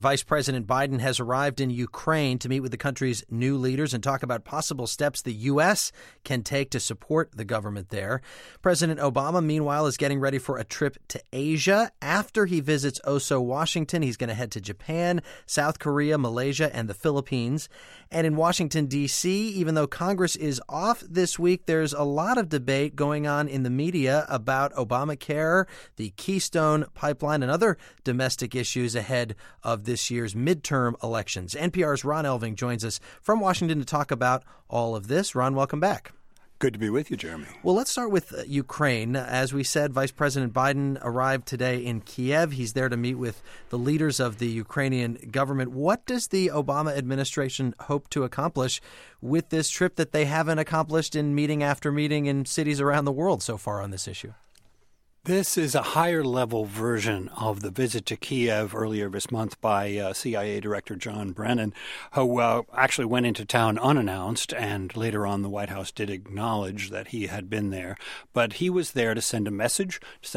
Vice President Biden has arrived in Ukraine to meet with the country's new leaders and talk about possible steps the U.S. can take to support the government there. President Obama, meanwhile, is getting ready for a trip to Asia. After he visits Oso, Washington, he's going to head to Japan, South Korea, Malaysia, and the Philippines. And in Washington, D.C., even though Congress is off this week, there's a lot of debate going on in the media about Obamacare, the Keystone Pipeline, and other domestic issues ahead of this year's midterm elections. NPR's Ron Elving joins us from Washington to talk about all of this. Ron, welcome back. Good to be with you, Jeremy. Well, let's start with Ukraine. As we said, Vice President Biden arrived today in Kiev. He's there to meet with the leaders of the Ukrainian government. What does the Obama administration hope to accomplish with this trip that they haven't accomplished in meeting after meeting in cities around the world so far on this issue? This is a higher-level version of the visit to Kiev earlier this month by CIA Director John Brennan, who actually went into town unannounced, and later on the White House did acknowledge that he had been there. But he was there to send a message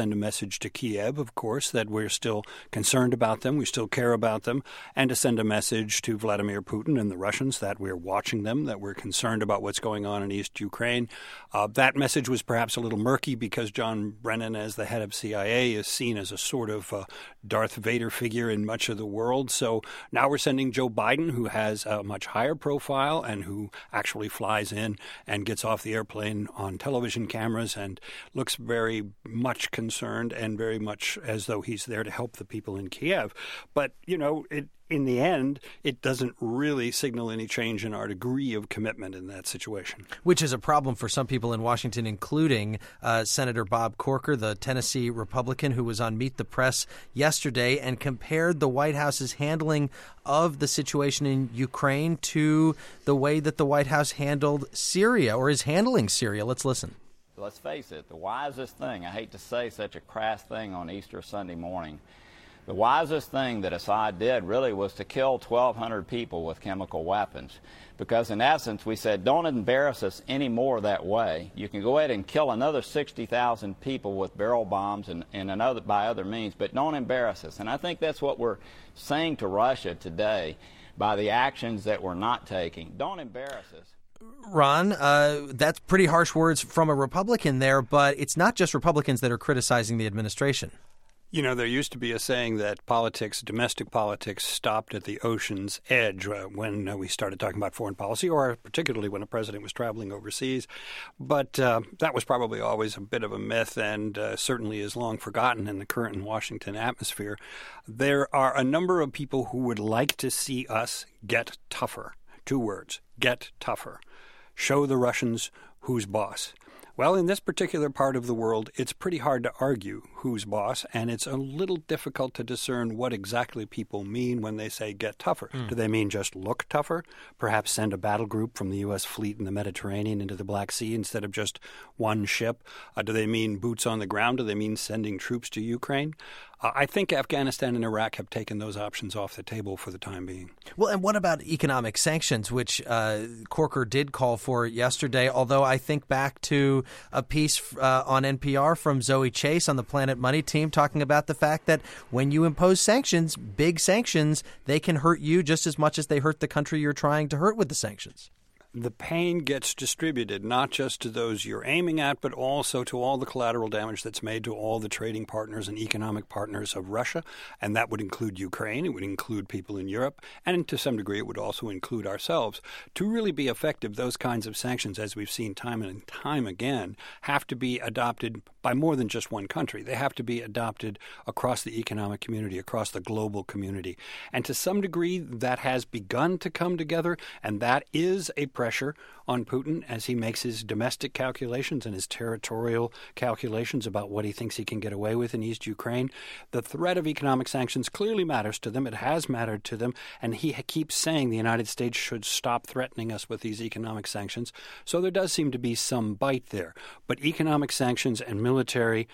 to Kiev, of course, that we're still concerned about them, we still care about them, and to send a message to Vladimir Putin and the Russians that we're watching them, that we're concerned about what's going on in East Ukraine. That message was perhaps a little murky because John Brennan, as the head of CIA, is seen as a sort of Darth Vader figure in much of the world. So now we're sending Joe Biden, who has a much higher profile and who actually flies in and gets off the airplane on television cameras and looks very much concerned and very much as though he's there to help the people in Kiev. But, you know, in the end, it doesn't really signal any change in our degree of commitment in that situation. Which is a problem for some people in Washington, including Senator Bob Corker, the Tennessee Republican, who was on Meet the Press yesterday and compared the White House's handling of the situation in Ukraine to the way that the White House handled Syria or is handling Syria. Let's listen. Let's face it, the wisest thing, I hate to say such a crass thing on Easter Sunday morning, the wisest thing that Assad did really was to kill 1,200 people with chemical weapons. Because in essence, we said, don't embarrass us any more that way. You can go ahead and kill another 60,000 people with barrel bombs and by other means, but don't embarrass us. And I think that's what we're saying to Russia today by the actions that we're not taking. Don't embarrass us. Ron, that's pretty harsh words from a Republican there, but it's not just Republicans that are criticizing the administration. You know, there used to be a saying that domestic politics, stopped at the ocean's edge when we started talking about foreign policy, or particularly when a president was traveling overseas. But that was probably always a bit of a myth and certainly is long forgotten in the current Washington atmosphere. There are a number of people who would like to see us get tougher. 2 words, get tougher. Show the Russians who's boss. Well, in this particular part of the world, it's pretty hard to argue who's boss, and it's a little difficult to discern what exactly people mean when they say get tougher. Do they mean just look tougher? Perhaps send a battle group from the U.S. fleet in the Mediterranean into the Black Sea instead of just one ship? Do they mean boots on the ground? Do they mean sending troops to Ukraine? I think Afghanistan and Iraq have taken those options off the table for the time being. Well, and what about economic sanctions, which Corker did call for yesterday, although I think back to a piece on NPR from Zoe Chase on the Planet Money team talking about the fact that when you impose sanctions, big sanctions, they can hurt you just as much as they hurt the country you're trying to hurt with the sanctions. The pain gets distributed not just to those you're aiming at, but also to all the collateral damage that's made to all the trading partners and economic partners of Russia. And that would include Ukraine. It would include people in Europe. And to some degree, it would also include ourselves. To really be effective, those kinds of sanctions, as we've seen time and time again, have to be adopted by more than just one country. They have to be adopted across the economic community, across the global community. And to some degree, that has begun to come together, and that is a pressure on Putin as he makes his domestic calculations and his territorial calculations about what he thinks he can get away with in East Ukraine. The threat of economic sanctions clearly matters to them. It has mattered to them, and he keeps saying the United States should stop threatening us with these economic sanctions. So there does seem to be some bite there. But economic sanctions and military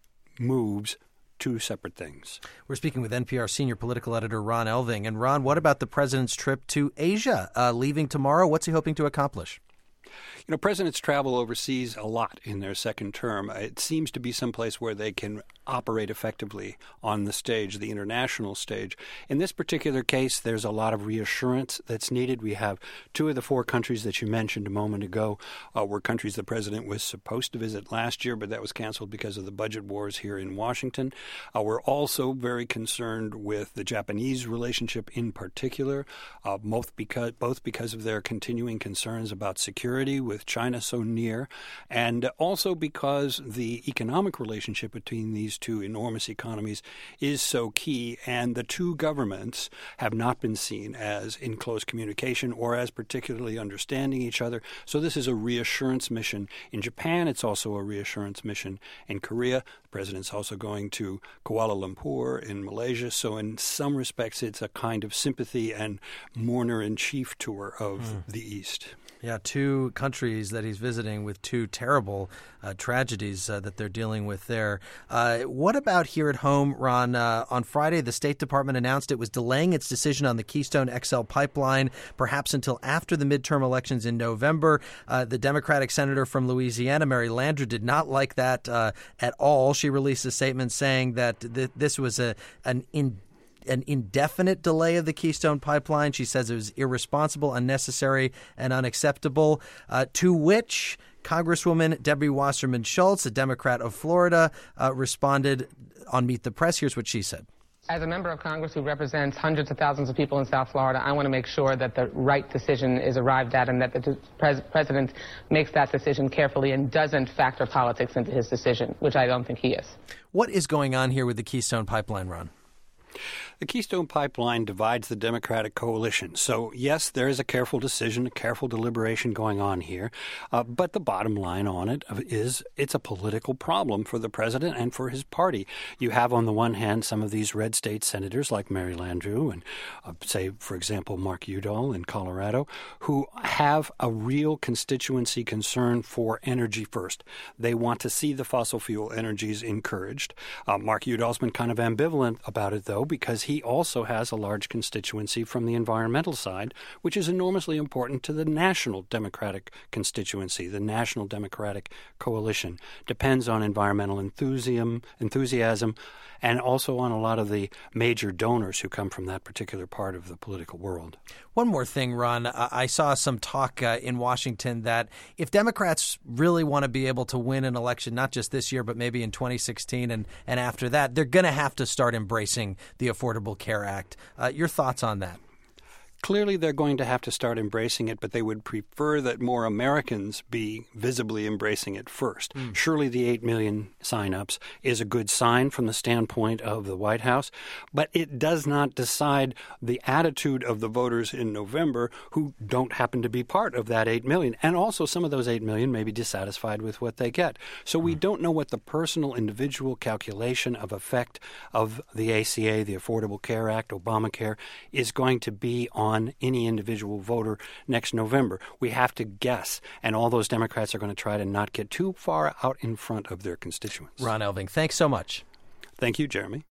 moves, 2 separate things. We're speaking with NPR senior political editor Ron Elving. And Ron, what about the president's trip to Asia, leaving tomorrow? What's he hoping to accomplish? You know, presidents travel overseas a lot in their second term. It seems to be someplace where they can operate effectively on the stage, the international stage. In this particular case, there's a lot of reassurance that's needed. We have 2 of the 4 countries that you mentioned a moment ago were countries the president was supposed to visit last year, but that was canceled because of the budget wars here in Washington. We're also very concerned with the Japanese relationship in particular, both because of their continuing concerns about security with China so near, and also because the economic relationship between these 2 enormous economies is so key, and the 2 governments have not been seen as in close communication or as particularly understanding each other. So this is a reassurance mission. In Japan, it's also a reassurance mission. In Korea, the president's also going to Kuala Lumpur in Malaysia. So in some respects, it's a kind of sympathy and mourner-in-chief tour of the East. Yeah, 2 countries that he's visiting with 2 terrible tragedies that they're dealing with there. What about here at home, Ron? On Friday, the State Department announced it was delaying its decision on the Keystone XL pipeline, perhaps until after the midterm elections in November. The Democratic senator from Louisiana, Mary Landrieu, did not like that at all. She released a statement saying that this was an indefinite delay of the Keystone Pipeline. She says it was irresponsible, unnecessary, and unacceptable, to which Congresswoman Debbie Wasserman Schultz, a Democrat of Florida, responded on Meet the Press. Here's what she said. As a member of Congress who represents hundreds of thousands of people in South Florida, I want to make sure that the right decision is arrived at and that the president makes that decision carefully and doesn't factor politics into his decision, which I don't think he is. What is going on here with the Keystone Pipeline, Ron? The Keystone Pipeline divides the Democratic coalition. So, yes, there is a careful decision, a careful deliberation going on here. But the bottom line on it is it's a political problem for the president and for his party. You have, on the one hand, some of these red state senators like Mary Landrieu and, say, for example, Mark Udall in Colorado, who have a real constituency concern for energy first. They want to see the fossil fuel energies encouraged. Mark Udall's been kind of ambivalent about it, though, because he also has a large constituency from the environmental side, which is enormously important to the national Democratic constituency. The National Democratic Coalition depends on environmental enthusiasm and also on a lot of the major donors who come from that particular part of the political world. One more thing, Ron. I saw some talk in Washington that if Democrats really want to be able to win an election, not just this year, but maybe in 2016 and after that, they're going to have to start embracing the Affordable Care Act. Your thoughts on that? Clearly, they're going to have to start embracing it, but they would prefer that more Americans be visibly embracing it first. Surely the 8 million signups is a good sign from the standpoint of the White House, but it does not decide the attitude of the voters in November who don't happen to be part of that 8 million. And also some of those 8 million may be dissatisfied with what they get. So we don't know what the personal individual calculation of effect of the ACA, the Affordable Care Act, Obamacare, is going to be on any individual voter next November. We have to guess, and all those Democrats are going to try to not get too far out in front of their constituents. Ron Elving, thanks so much. Thank you, Jeremy.